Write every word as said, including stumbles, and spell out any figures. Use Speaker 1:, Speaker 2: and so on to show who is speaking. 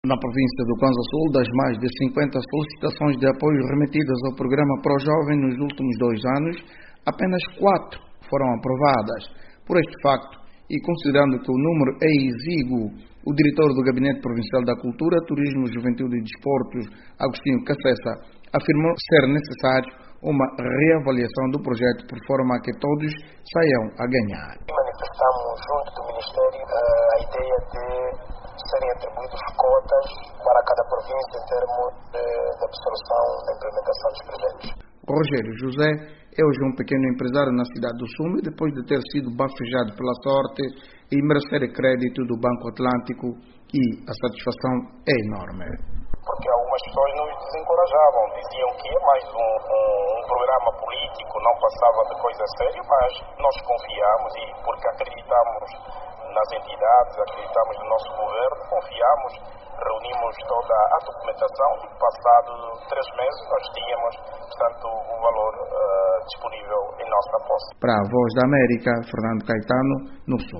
Speaker 1: Na província do Kwanza Sul, das mais de cinquenta solicitações de apoio remetidas ao programa Pro Jovem nos últimos dois anos, apenas quatro foram aprovadas. Por este facto, e considerando que o número é exíguo, o diretor do Gabinete Provincial da Cultura, Turismo, Juventude e Desportos, Agostinho Cacessa, afirmou ser necessário uma reavaliação do projeto por forma a que todos saiam a ganhar.
Speaker 2: Manifestamos junto do Ministério a ideia de serem atribuídas cotas para cada província em termos de, de absorção da implementação dos projetos.
Speaker 1: Rogério José é hoje um pequeno empresário na cidade do Sume, depois de ter sido bafejado pela sorte e merecer crédito do Banco Atlântico, e a satisfação é enorme.
Speaker 2: Porque algumas pessoas nos desencorajavam, diziam que é mais um, um, um programa político, não passava de coisa séria, mas nós confiamos e porque acreditamos nas entidades, acreditamos no nosso governo, confiamos, reunimos toda a documentação e passado três meses nós tínhamos, portanto, o valor uh, disponível em nossa posse.
Speaker 1: Para a Voz da América, Fernando Caetano, no Sul.